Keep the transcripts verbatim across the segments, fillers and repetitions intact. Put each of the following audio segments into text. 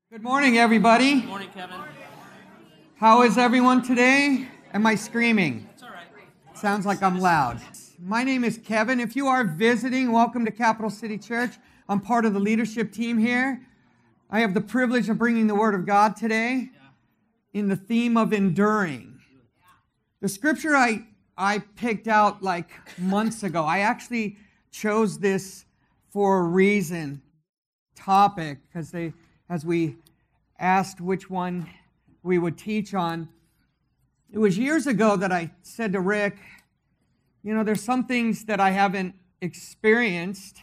Good morning, everybody. Good morning, Kevin. How is everyone today? Am I screaming? It's all right. Sounds like I'm loud. My name is Kevin. If you are visiting, welcome to Capital City Church. I'm part of the leadership team here. I have the privilege of bringing the Word of God today in the theme of enduring. The scripture I, I picked out like months ago, I actually chose this for a reason, topic, because they, as we asked which one we would teach on, it was years ago that I said to Rick, you know, there's some things that I haven't experienced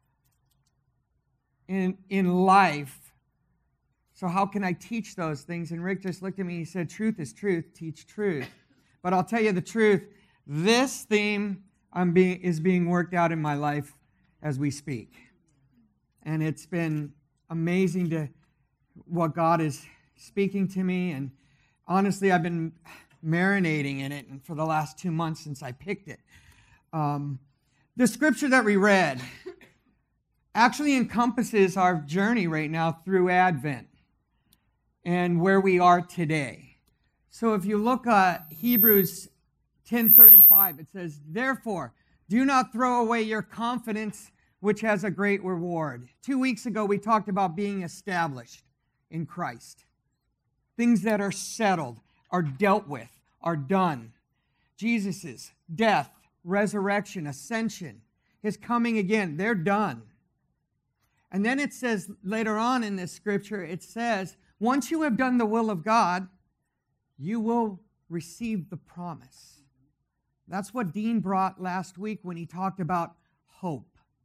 in, in life, so how can I teach those things? And Rick just looked at me and he said, truth is truth, teach truth. But I'll tell you the truth, this theme I'm being, is being worked out in my life as we speak. And it's been amazing to what God is speaking to me. And honestly, I've been marinating in it for the last two months since I picked it. Um, the scripture that we read actually encompasses our journey right now through Advent and where we are today. So if you look at Hebrews ten thirty-five, it says, therefore, do not throw away your confidence, which has a great reward. Two weeks ago, we talked about being established in Christ. Things that are settled, are dealt with, are done. Jesus' death, resurrection, ascension, his coming again, they're done. And then it says later on in this scripture, it says, once you have done the will of God, you will receive the promise. That's what Dean brought last week when he talked about hope.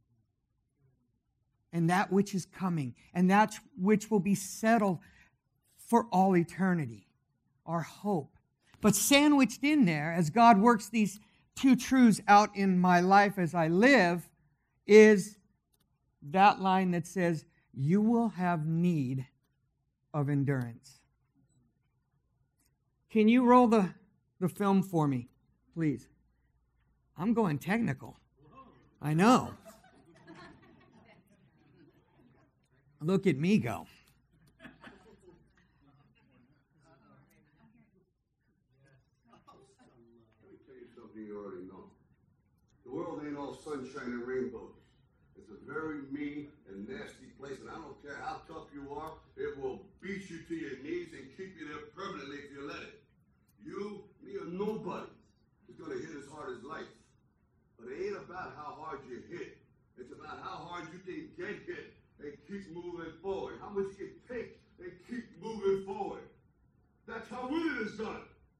And that which is coming, and that which will be settled for all eternity, our hope. But sandwiched in there, as God works these two truths out in my life as I live, is that line that says, you will have need of endurance. Can you roll the, the film for me, please? I'm going technical. I know. Look at me go. Let me tell you something you already know. The world ain't all sunshine and rainbows. It's a very mean and nasty place, and I don't care how tough you are, it will beat you to your knees and keep you there permanently if you let it. You, me, or nobody is going to hit as hard as life. But it ain't about how hard you hit. It's about how hard you can get hit and keep moving forward. How much you can take and keep moving forward. That's how winning is done.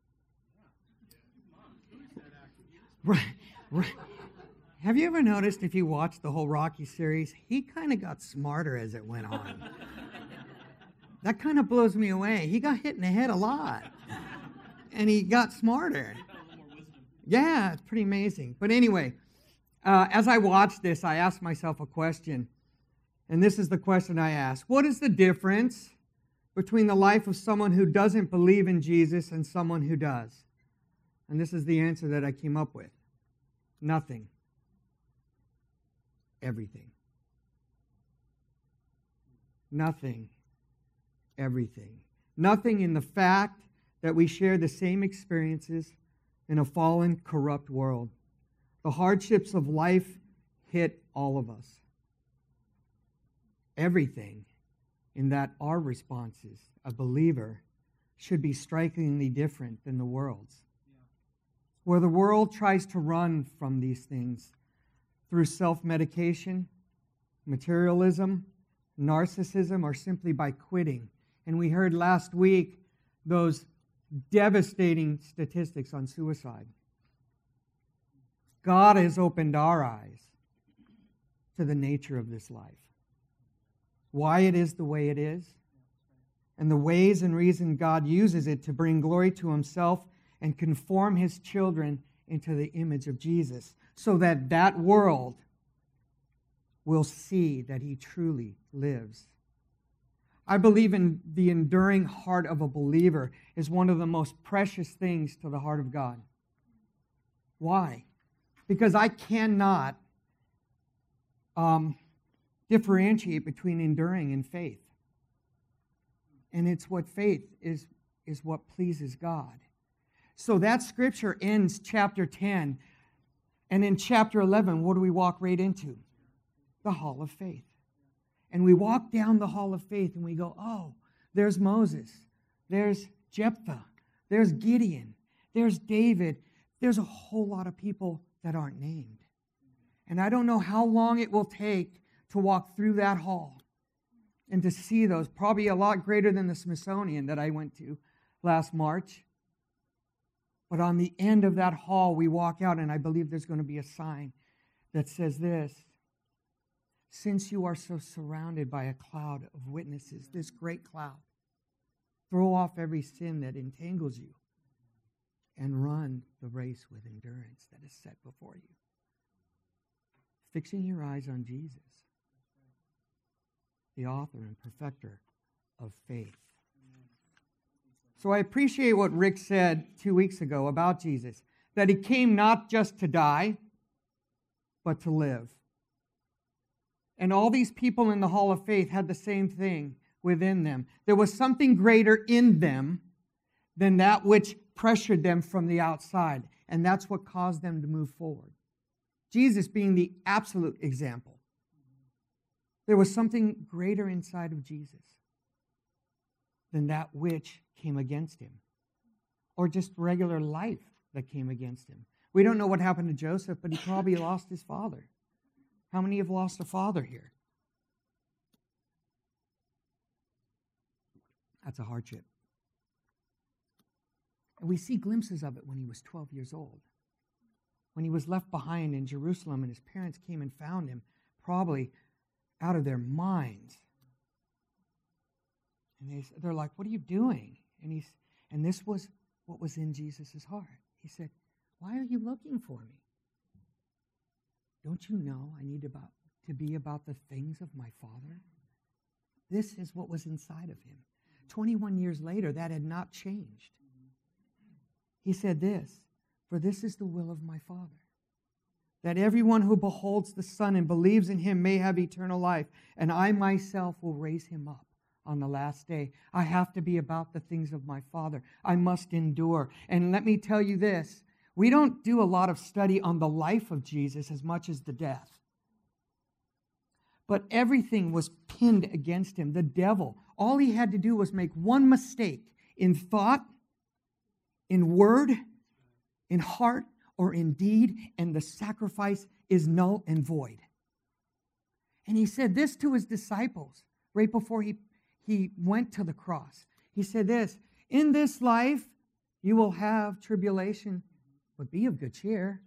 Right, right. Have you ever noticed if you watch the whole Rocky series, he kind of got smarter as it went on. That kind of blows me away. He got hit in the head a lot. And he got smarter. Yeah, it's pretty amazing. But anyway, uh, as I watched this, I asked myself a question. And this is the question I ask. What is the difference between the life of someone who doesn't believe in Jesus and someone who does? And this is the answer that I came up with. Nothing. Everything. Nothing. Everything. Nothing in the fact that we share the same experiences in a fallen, corrupt world. The hardships of life hit all of us. Everything in that our responses, a believer, should be strikingly different than the world's. Yeah. Where the world tries to run from these things through self-medication, materialism, narcissism, or simply by quitting. And we heard last week those devastating statistics on suicide. God has opened our eyes to the nature of this life. Why it is the way it is, and the ways and reason God uses it to bring glory to himself and conform his children into the image of Jesus, so that that world will see that he truly lives. I believe in the enduring heart of a believer is one of the most precious things to the heart of God. Why? Because I cannot um, differentiate between enduring and faith. And it's what faith is, is what pleases God. So that scripture ends chapter ten. And in chapter eleven, what do we walk right into? The hall of faith. And we walk down the hall of faith and we go, oh, there's Moses. There's Jephthah. There's Gideon. There's David. There's a whole lot of people that aren't named. And I don't know how long it will take to walk through that hall and to see those. Probably a lot greater than the Smithsonian that I went to last March. But on the end of that hall, we walk out, and I believe there's going to be a sign that says this: since you are so surrounded by a cloud of witnesses, this great cloud, throw off every sin that entangles you and run the race with endurance that is set before you. Fixing your eyes on Jesus, the author and perfecter of faith. So I appreciate what Rick said two weeks ago about Jesus, that he came not just to die, but to live. And all these people in the Hall of Faith had the same thing within them. There was something greater in them than that which pressured them from the outside. And that's what caused them to move forward. Jesus being the absolute example. There was something greater inside of Jesus than that which came against him, or just regular life that came against him. We don't know what happened to Joseph, but he probably lost his father. How many have lost a father here? That's a hardship. And we see glimpses of it when he was twelve years old. When he was left behind in Jerusalem and his parents came and found him, probably out of their minds. And they, they're like, what are you doing? And he's, and this was what was in Jesus' heart. He said, why are you looking for me? Don't you know I need about, to be about the things of my Father? This is what was inside of him. twenty-one years later, that had not changed. He said this, for this is the will of my Father, that everyone who beholds the Son and believes in him may have eternal life, and I myself will raise him up on the last day. I have to be about the things of my Father. I must endure. And let me tell you this, we don't do a lot of study on the life of Jesus as much as the death. But everything was pinned against him. The devil, all he had to do was make one mistake in thought, in word, in heart, or in deed, and the sacrifice is null and void. And he said this to his disciples right before he, he went to the cross. He said this, in this life you will have tribulation, but be of good cheer.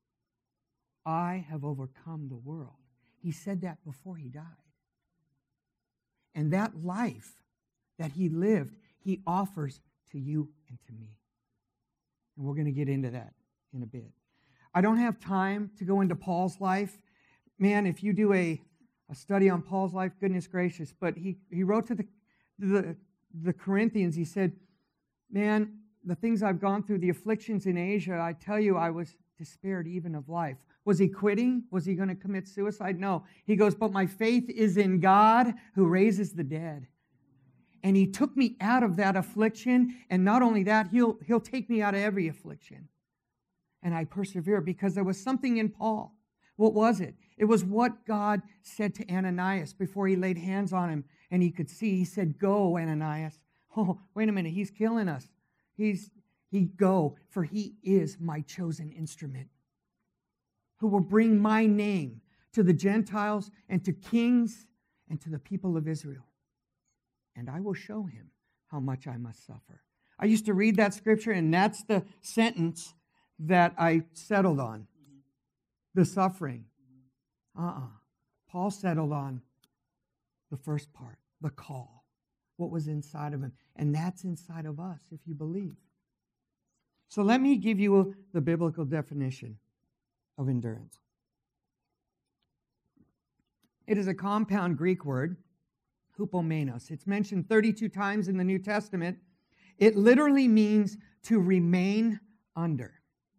I have overcome the world. He said that before he died. And that life that he lived, he offers to you and to me. And we're going to get into that in a bit. I don't have time to go into Paul's life. Man, if you do a, a study on Paul's life, goodness gracious. But he, he wrote to the, the, the Corinthians, he said, man, the things I've gone through, the afflictions in Asia, I tell you, I was despaired even of life. Was he quitting? Was he going to commit suicide? No. He goes, but my faith is in God who raises the dead. And he took me out of that affliction. And not only that, he'll, he'll take me out of every affliction. And I persevere because there was something in Paul. What was it? It was what God said to Ananias before he laid hands on him and he could see. He said, go, Ananias. Oh, wait a minute. He's killing us. He's, he go, for he is my chosen instrument, who will bring my name to the Gentiles and to kings and to the people of Israel. And I will show him how much I must suffer. I used to read that scripture, and that's the sentence that I settled on. The suffering. Uh-uh. Paul settled on the first part, the call, what was inside of him. And that's inside of us if you believe. So let me give you the biblical definition of endurance. It is a compound Greek word, hupomenos. It's mentioned thirty-two times in the New Testament. It literally means to remain under.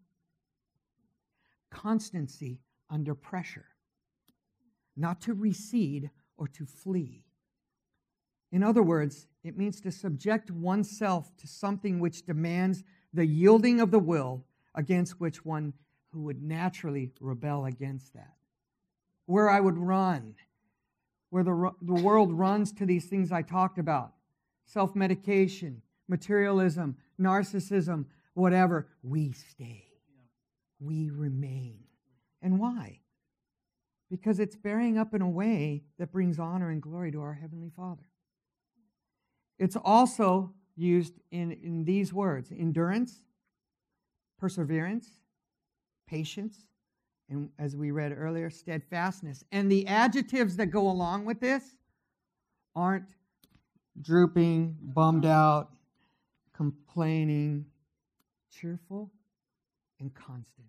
Constancy under pressure. Not to recede or to flee. In other words, it means to subject oneself to something which demands the yielding of the will against which one who would naturally rebel against that. Where I would run, where the, the world runs to these things I talked about, self-medication, materialism, narcissism, whatever, we stay. We remain. And why? Because it's bearing up in a way that brings honor and glory to our Heavenly Father. It's also used in, in these words: endurance, perseverance, patience, and as we read earlier, steadfastness. And the adjectives that go along with this aren't drooping, bummed out, complaining, cheerful, and constant.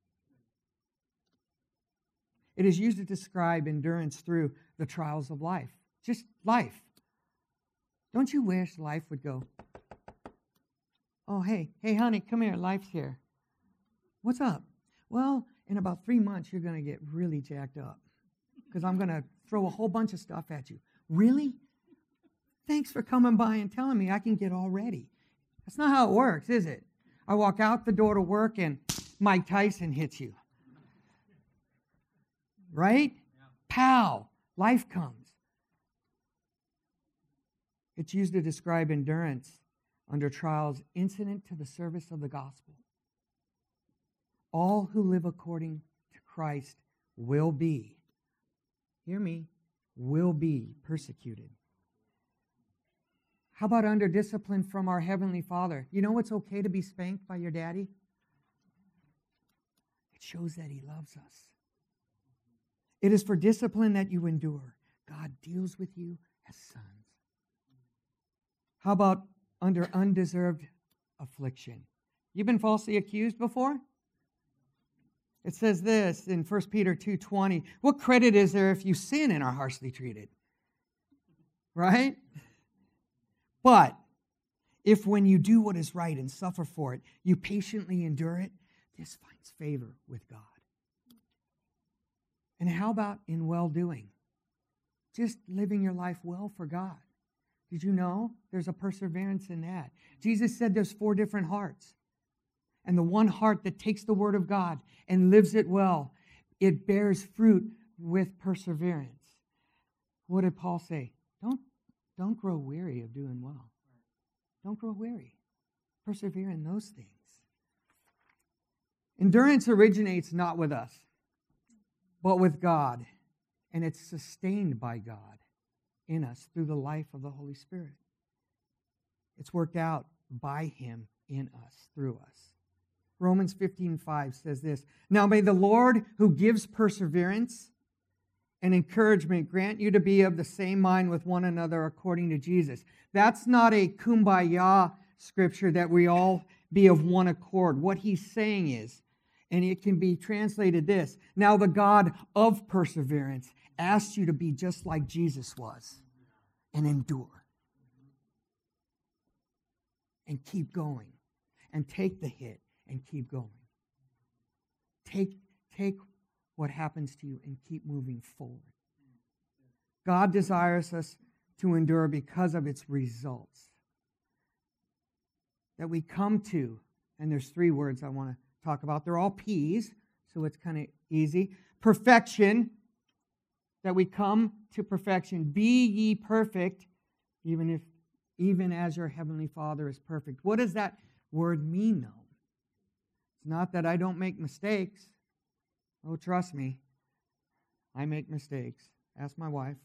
It is used to describe endurance through the trials of life. Just life. Don't you wish life would go, oh, hey, hey, honey, come here, life's here. What's up? Well, in about three months, you're going to get really jacked up because I'm going to throw a whole bunch of stuff at you. Really? Thanks for coming by and telling me I can get all ready. That's not how it works, is it? I walk out the door to work and Mike Tyson hits you. Right? Yeah. Pow! Life comes. It's used to describe endurance under trials incident to the service of the gospel. All who live according to Christ will be, hear me, will be persecuted. How about under discipline from our Heavenly Father? You know it's okay to be spanked by your daddy? It shows that He loves us. It is for discipline that you endure. God deals with you as sons. How about under undeserved affliction? You've been falsely accused before? It says this in First Peter two twenty. What credit is there if you sin and are harshly treated? Right? But if when you do what is right and suffer for it, you patiently endure it, this finds favor with God. And how about in well-doing? Just living your life well for God. Did you know there's a perseverance in that? Jesus said there's four different hearts. And the one heart that takes the word of God and lives it well, it bears fruit with perseverance. What did Paul say? Don't, don't grow weary of doing well. Don't grow weary. Persevere in those things. Endurance originates not with us, but with God. And it's sustained by God in us through the life of the Holy Spirit. It's worked out by Him in us, through us. Romans fifteen five says this, now may the Lord who gives perseverance and encouragement grant you to be of the same mind with one another according to Jesus. That's not a kumbaya scripture that we all be of one accord. What he's saying is, and it can be translated this, now the God of perseverance asks you to be just like Jesus was and endure. And keep going. And take the hit and keep going. Take, take what happens to you and keep moving forward. God desires us to endure because of its results. That we come to, and there's three words I want to talk about. They're all P's, so it's kind of easy. Perfection, that we come to perfection. Be ye perfect, even if, even as your heavenly Father is perfect. What does that word mean, though? It's not that I don't make mistakes. Oh, trust me, I make mistakes. Ask my wife.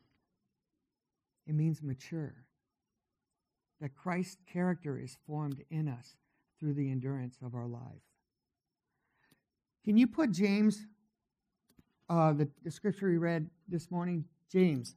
It means mature. That Christ's character is formed in us through the endurance of our life. Can you put James, uh, the, the scripture we read this morning, James?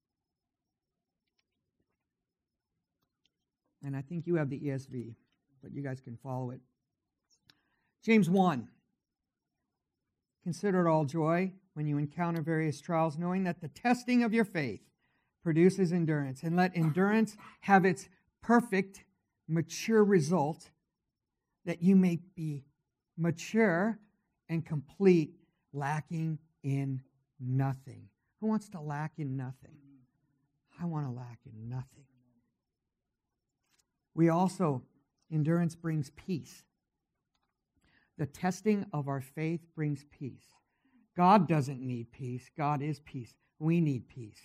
And I think you have the E S V, but you guys can follow it. James one. Consider it all joy when you encounter various trials, knowing that the testing of your faith produces endurance. And let endurance have its perfect, mature result, that you may be mature and complete, lacking in nothing. Who wants to lack in nothing? I want to lack in nothing. We also, endurance brings peace. The testing of our faith brings peace. God doesn't need peace. God is peace. We need peace.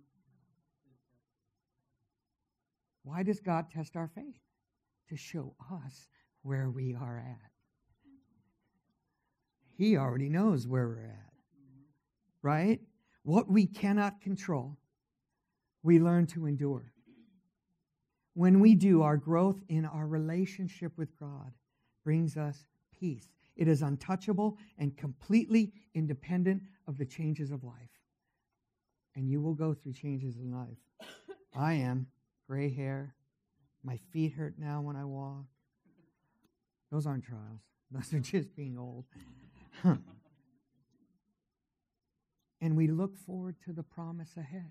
Why does God test our faith? To show us where we are at. He already knows where we're at. Right? What we cannot control, we learn to endure. When we do, our growth in our relationship with God brings us peace. It is untouchable and completely independent of the changes of life. And you will go through changes in life. I am. Gray hair. My feet hurt now when I walk. Those aren't trials. Those are just being old. And we look forward to the promise ahead.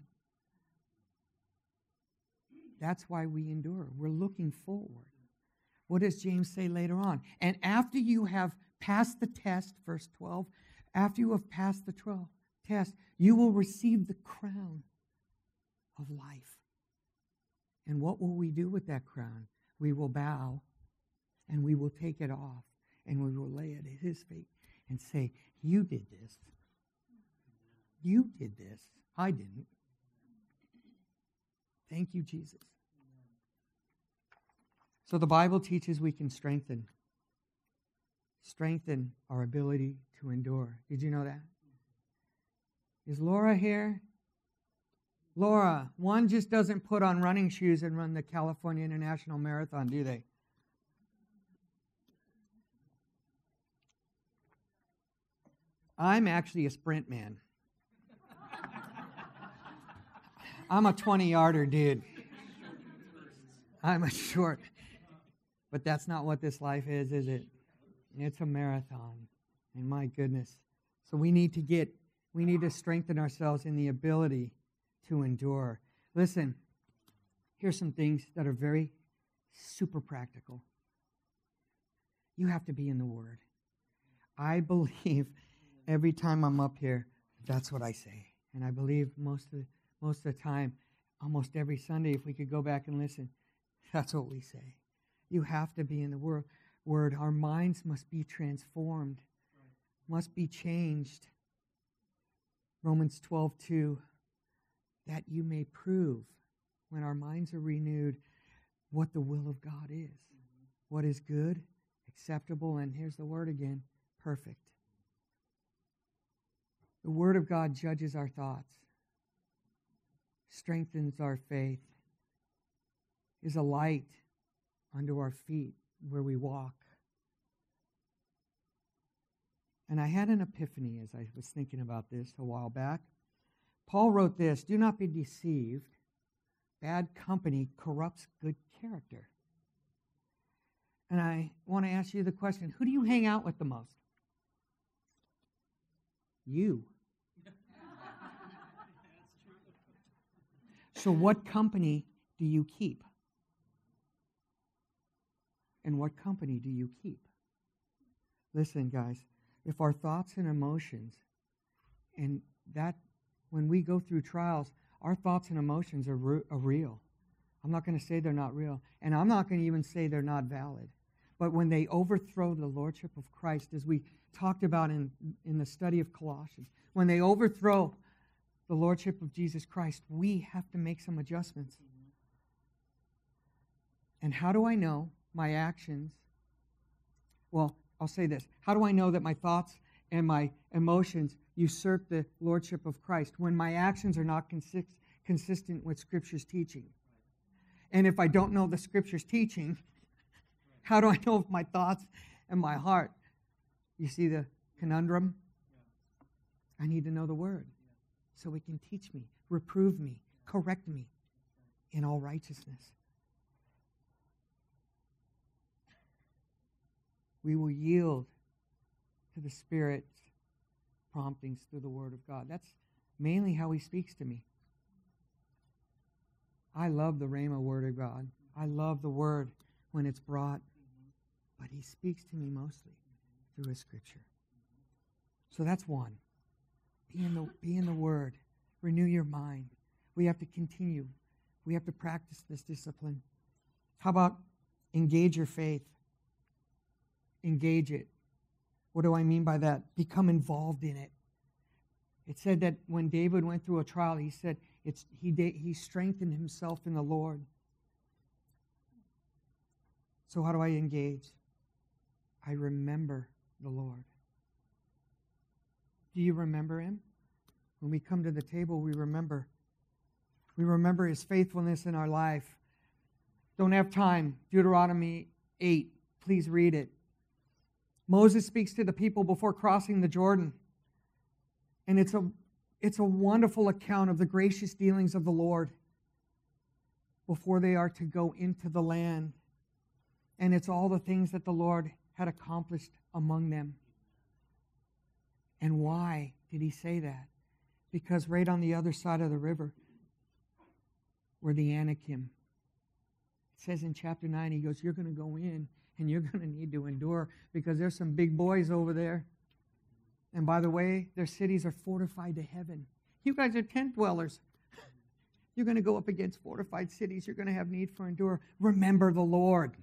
That's why we endure. We're looking forward. What does James say later on? And after you have passed the test, verse twelve, after you have passed the twelve test, you will receive the crown of life. And what will we do with that crown? We will bow and we will take it off and we will lay it at his feet and say, you did this. You did this. I didn't. Thank you, Jesus. So the Bible teaches we can strengthen. Strengthen our ability to endure. Did you know that? Is Laura here? Laura, one just doesn't put on running shoes and run the California International Marathon, do they? I'm actually a sprint man. I'm a twenty-yarder dude. I'm a short. But that's not what this life is, is it? It's a marathon. And my goodness. So we need to get, we need to strengthen ourselves in the ability to endure. Listen, here's some things that are very super practical. You have to be in the Word. I believe every time I'm up here, that's what I say. And I believe most of the, most of the time, almost every Sunday, if we could go back and listen, that's what we say. You have to be in the word. Word. Our minds must be transformed, must be changed. Romans twelve two, that you may prove, when our minds are renewed, what the will of God is. Mm-hmm. What is good, acceptable, and here's the word again, perfect. The Word of God judges our thoughts, strengthens our faith, is a light under our feet where we walk. And I had an epiphany as I was thinking about this a while back. Paul wrote this, do not be deceived. Bad company corrupts good character. And I want to ask you the question, who do you hang out with the most? You. So what company do you keep? And what company do you keep? Listen, guys, if our thoughts and emotions, and that, when we go through trials, our thoughts and emotions are, re- are real. I'm not going to say they're not real, and I'm not going to even say they're not valid. But when they overthrow the Lordship of Christ, as we talked about in, in the study of Colossians, when they overthrow the Lordship of Jesus Christ, we have to make some adjustments. And how do I know my actions? Well, I'll say this. How do I know that my thoughts and my emotions usurp the Lordship of Christ when my actions are not consi- consistent with Scripture's teaching? And if I don't know the Scripture's teaching, how do I know if my thoughts and my heart? You see the conundrum? I need to know the Word so it can teach me, reprove me, correct me in all righteousness. We will yield to the Spirit's promptings through the Word of God. That's mainly how He speaks to me. I love the Rhema Word of God. I love the Word when it's brought, but He speaks to me mostly through His Scripture. So that's one. Be in the, be in the Word. Renew your mind. We have to continue. We have to practice this discipline. How about engage your faith? Engage it. What do I mean by that? Become involved in it. It said that when David went through a trial, he said it's, he, he strengthened himself in the Lord. So how do I engage? I remember the Lord. Do you remember Him? When we come to the table, we remember. We remember His faithfulness in our life. Don't have time. Deuteronomy eight. Please read it. Moses speaks to the people before crossing the Jordan. And it's a, it's a wonderful account of the gracious dealings of the Lord before they are to go into the land. And it's all the things that the Lord had accomplished among them. And why did He say that? Because right on the other side of the river were the Anakim. It says in chapter nine, He goes, you're going to go in and you're going to need to endure because there's some big boys over there. And by the way, their cities are fortified to heaven. You guys are tent dwellers. You're going to go up against fortified cities. You're going to have need for endure. Remember the Lord.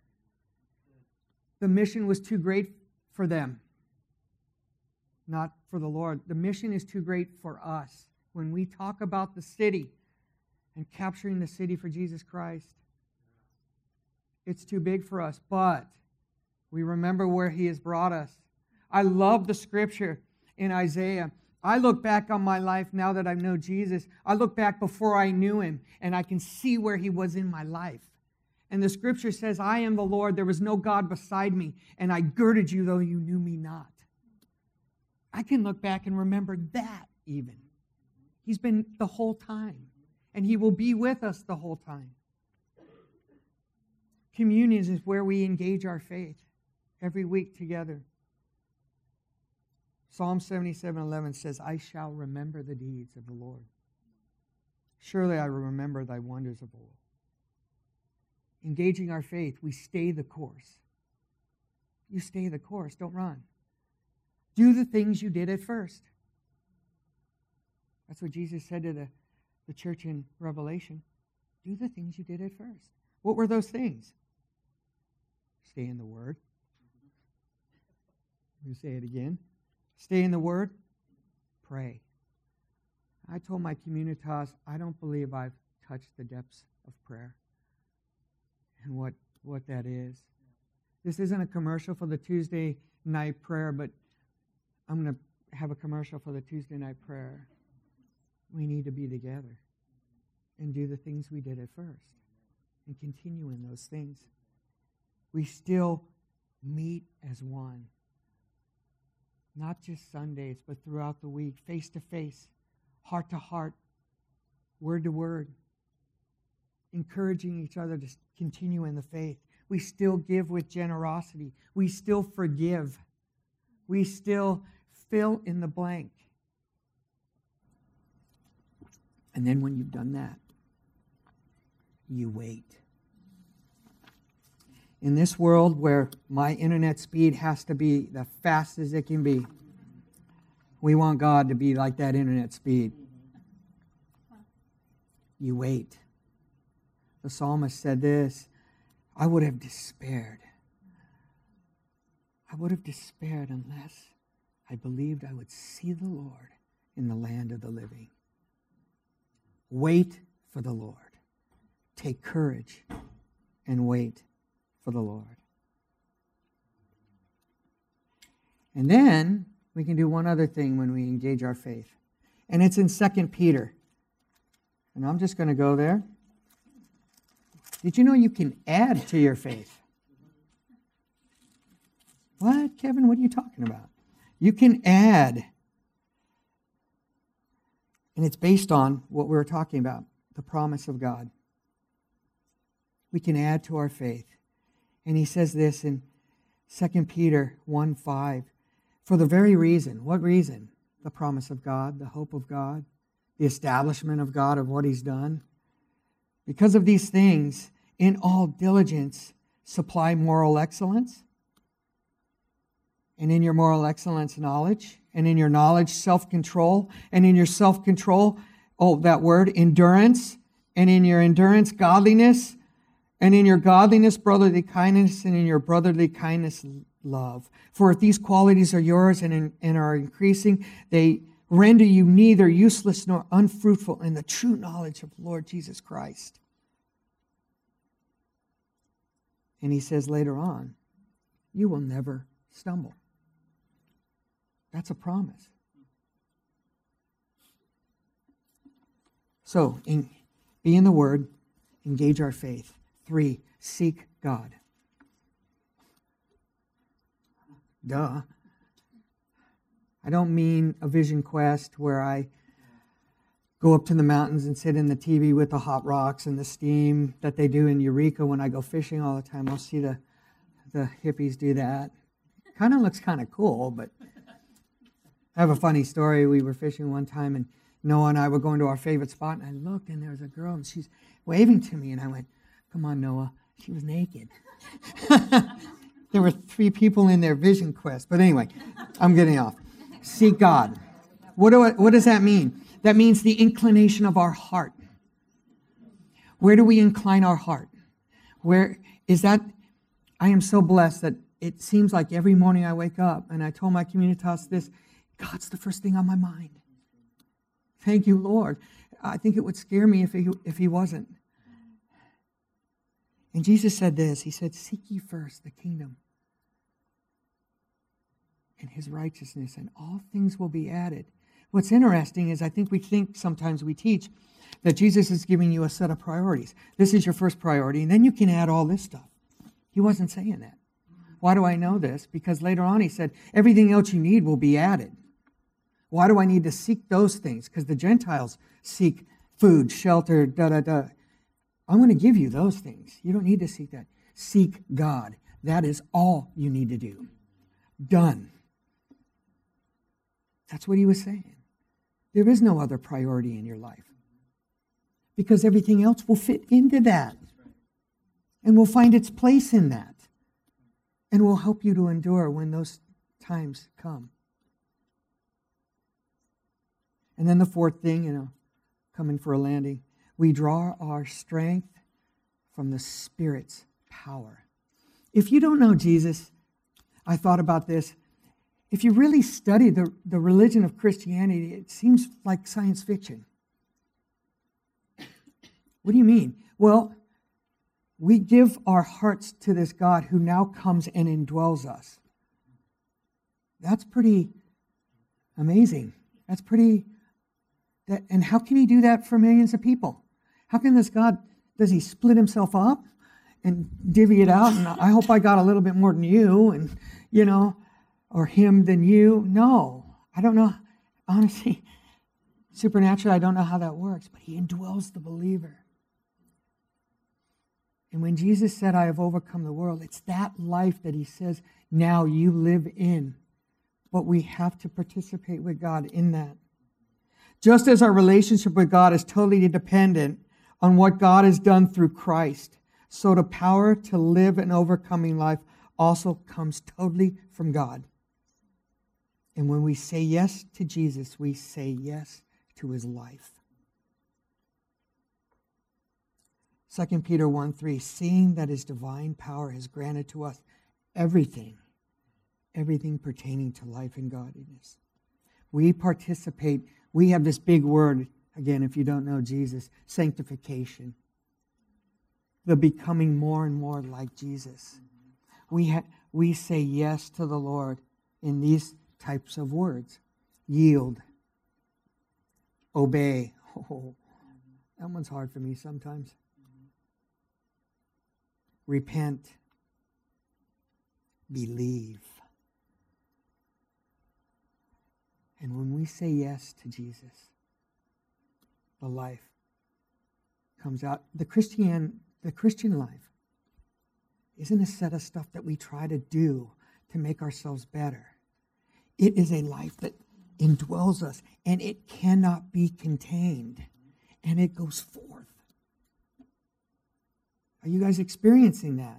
The mission was too great for them, not for the Lord. The mission is too great for us. When we talk about the city and capturing the city for Jesus Christ, it's too big for us, but we remember where He has brought us. I love the scripture in Isaiah. I look back on my life now that I know Jesus. I look back before I knew Him, and I can see where He was in my life. And the scripture says, I am the Lord, there was no God beside me, and I girded you though you knew me not. I can look back and remember that even. He's been the whole time, and He will be with us the whole time. Communion is where we engage our faith every week together. Psalm seventy-seven eleven says, I shall remember the deeds of the Lord. Surely I will remember thy wonders of old. Engaging our faith, we stay the course. You stay the course, don't run. Do the things you did at first. That's what Jesus said to the, the church in Revelation. Do the things you did at first. What were those things? Stay in the Word. Let me say it again. Stay in the Word. Pray. I told my communitas, I don't believe I've touched the depths of prayer and what, what that is. This isn't a commercial for the Tuesday night prayer, but I'm going to have a commercial for the Tuesday night prayer. We need to be together and do the things we did at first and continue in those things. We still meet as one. Not just Sundays, but throughout the week, face to face, heart to heart, word to word, encouraging each other to continue in the faith. We still give with generosity. We still forgive. We still fill in the blank. And then when you've done that, you wait. In this world where my internet speed has to be the fastest it can be, we want God to be like that internet speed. You wait. The psalmist said this, I would have despaired. I would have despaired unless I believed I would see the Lord in the land of the living. Wait for the Lord. Take courage and wait for the Lord. And then we can do one other thing when we engage our faith. And it's in Second Peter. And I'm just going to go there. Did you know you can add to your faith? What, Kevin? What are you talking about? You can add. And it's based on what we were talking about, the promise of God. We can add to our faith. And he says this in Second Peter one five. For the very reason, what reason? The promise of God, the hope of God, the establishment of God of what He's done. Because of these things, in all diligence, supply moral excellence. And in your moral excellence, knowledge. And in your knowledge, self-control. And in your self-control, oh, that word, endurance, and in your endurance, godliness, and in your godliness, brotherly kindness, and in your brotherly kindness, love. For if these qualities are yours and, in, and are increasing, they render you neither useless nor unfruitful in the true knowledge of Lord Jesus Christ. And he says later on, you will never stumble. That's a promise. So, in, be in the Word, engage our faith. Three, seek God. Duh. I don't mean a vision quest where I go up to the mountains and sit in the T V with the hot rocks and the steam that they do in Eureka when I go fishing all the time. I'll see the, the hippies do that. Kind of looks kind of cool, but I have a funny story. We were fishing one time, and Noah and I were going to our favorite spot, and I looked, and there was a girl, and she's waving to me, and I went, come on, Noah. She was naked. There were three people in their vision quest. But anyway, I'm getting off. Seek God. What, do I, what does that mean? That means the inclination of our heart. Where do we incline our heart? Where is that? I am so blessed that it seems like every morning I wake up, and I told my communitas this, God's the first thing on my mind. Thank you, Lord. I think it would scare me if he, if he wasn't. And Jesus said this. He said, seek ye first the kingdom and his righteousness, and all things will be added. What's interesting is I think we think sometimes we teach that Jesus is giving you a set of priorities. This is your first priority, and then you can add all this stuff. He wasn't saying that. Why do I know this? Because later on he said, everything else you need will be added. Why do I need to seek those things? Because the Gentiles seek food, shelter, da-da-da. I'm going to give you those things. You don't need to seek that. Seek God. That is all you need to do. Done. That's what he was saying. There is no other priority in your life. Because everything else will fit into that. And will find its place in that. And will help you to endure when those times come. And then the fourth thing, you know, coming for a landing, we draw our strength from the Spirit's power. If you don't know Jesus, I thought about this. If you really study the, the religion of Christianity, it seems like science fiction. What do you mean? Well, we give our hearts to this God who now comes and indwells us. That's pretty amazing. That's pretty... That, and how can he do that for millions of people? How can this God, does he split himself up and divvy it out? And I hope I got a little bit more than you, and, you know, or him than you. No, I don't know. Honestly, supernaturally, I don't know how that works, but he indwells the believer. And when Jesus said, I have overcome the world, it's that life that he says, now you live in. But we have to participate with God in that. Just as our relationship with God is totally dependent on what God has done through Christ, so the power to live an overcoming life also comes totally from God. And when we say yes to Jesus, we say yes to his life. Second Peter one three, seeing that his divine power has granted to us everything, everything pertaining to life and godliness. We participate, we have this big word, again, if you don't know Jesus, sanctification. The becoming more and more like Jesus. We, ha- we say yes to the Lord in these types of words. Yield. Obey. Oh, that one's hard for me sometimes. Repent. Believe. And when we say yes to Jesus, the life comes out. The Christian, the Christian life isn't a set of stuff that we try to do to make ourselves better. It is a life that indwells us, and it cannot be contained, and it goes forth. Are you guys experiencing that?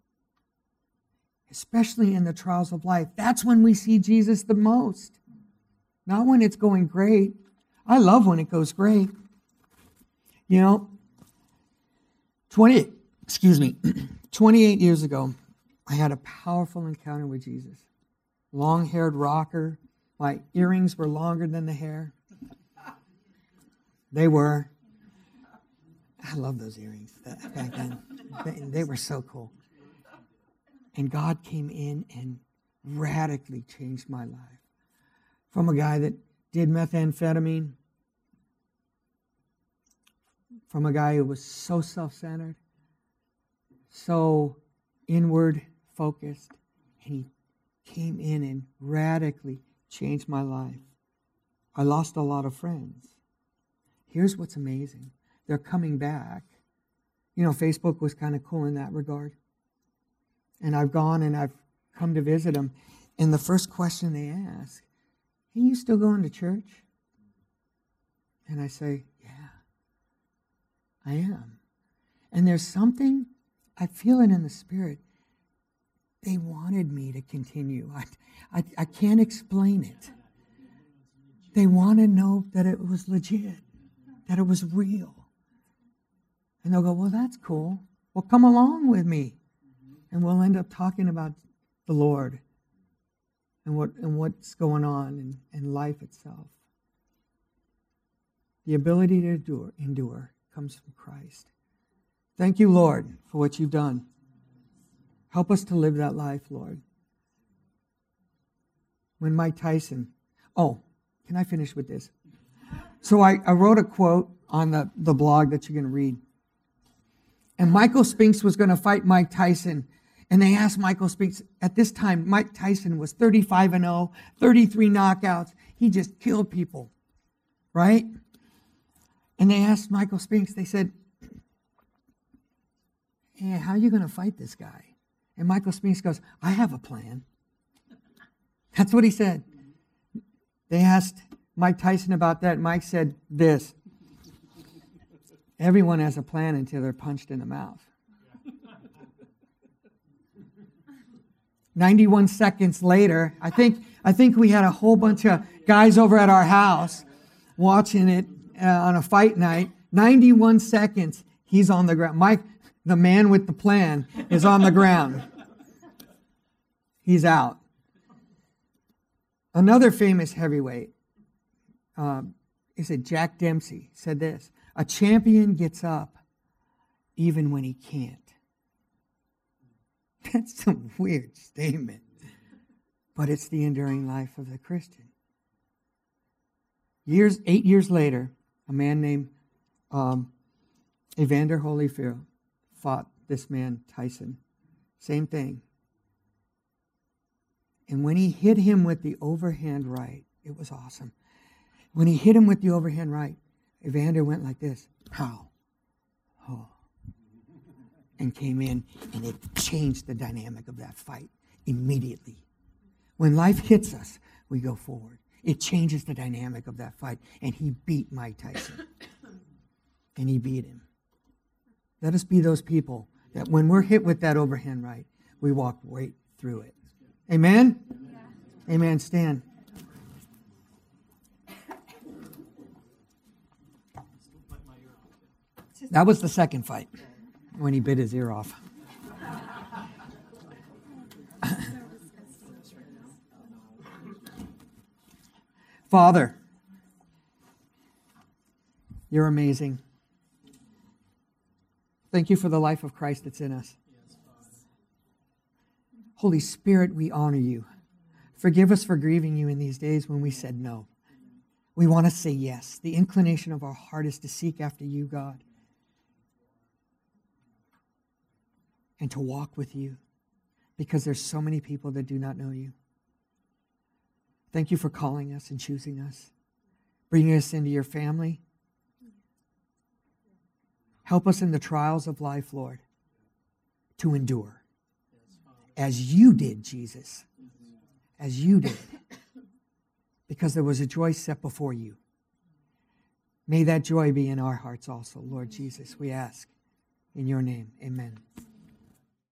Especially in the trials of life. That's when we see Jesus the most. Not when it's going great. I love when it goes great. You know, twenty, excuse me, twenty-eight years ago, I had a powerful encounter with Jesus. Long-haired rocker. My earrings were longer than the hair. They were. I love those earrings back then. They, they were so cool. And God came in and radically changed my life. From a guy that did methamphetamine, from a guy who was so self-centered, so inward focused, and he came in and radically changed my life. I lost a lot of friends. Here's what's amazing. They're coming back. You know, Facebook was kind of cool in that regard. And I've gone and I've come to visit them. And the first question they ask, "Hey, you still going to church?" And I say, "Yeah, I am." And there's something, I feel it in the spirit. They wanted me to continue. I, I, I can't explain it. They want to know that it was legit, that it was real. And they'll go, "Well, that's cool. Well, come along with me." And we'll end up talking about the Lord and what and what's going on in, in life itself. The ability to endure, endure comes from Christ. Thank you, Lord, for what you've done. Help us to live that life, Lord. When Mike Tyson, oh, can I finish with this? So I, I wrote a quote on the, the blog that you're going to read. And Michael Spinks was going to fight Mike Tyson. And they asked Michael Spinks, at this time, Mike Tyson was thirty-five and oh, thirty-three knockouts. He just killed people, right? And they asked Michael Spinks, they said, "Hey, how are you going to fight this guy?" And Michael Spinks goes, "I have a plan." That's what he said. They asked Mike Tyson about that. Mike said this: "Everyone has a plan until they're punched in the mouth." ninety-one seconds later, I think I think we had a whole bunch of guys over at our house watching it uh, on a fight night. ninety-one seconds, he's on the ground. Mike, the man with the plan, is on the ground. He's out. Another famous heavyweight, um, is it Jack Dempsey, said this: "A champion gets up even when he can't." That's a weird statement, but it's the enduring life of the Christian. Years, eight years later, a man named um, Evander Holyfield fought this man, Tyson. Same thing. And when he hit him with the overhand right, it was awesome. When he hit him with the overhand right, Evander went like this, pow, oh, and came in, and it changed the dynamic of that fight immediately. When life hits us, we go forward. It changes the dynamic of that fight, and he beat Mike Tyson. And he beat him. Let us be those people that when we're hit with that overhand right, we walk right through it. Amen? Yeah. Amen. Stand. That was the second fight, when he bit his ear off. Father, you're amazing. Thank you for the life of Christ that's in us. Holy Spirit, we honor you. Forgive us for grieving you in these days when we said no. We want to say yes. The inclination of our heart is to seek after you, God, and to walk with you, because there's so many people that do not know you. Thank you for calling us and choosing us, bringing us into your family. Help us in the trials of life, Lord, to endure. As you did, Jesus. As you did. Because there was a joy set before you. May that joy be in our hearts also, Lord Jesus, we ask. In your name, amen.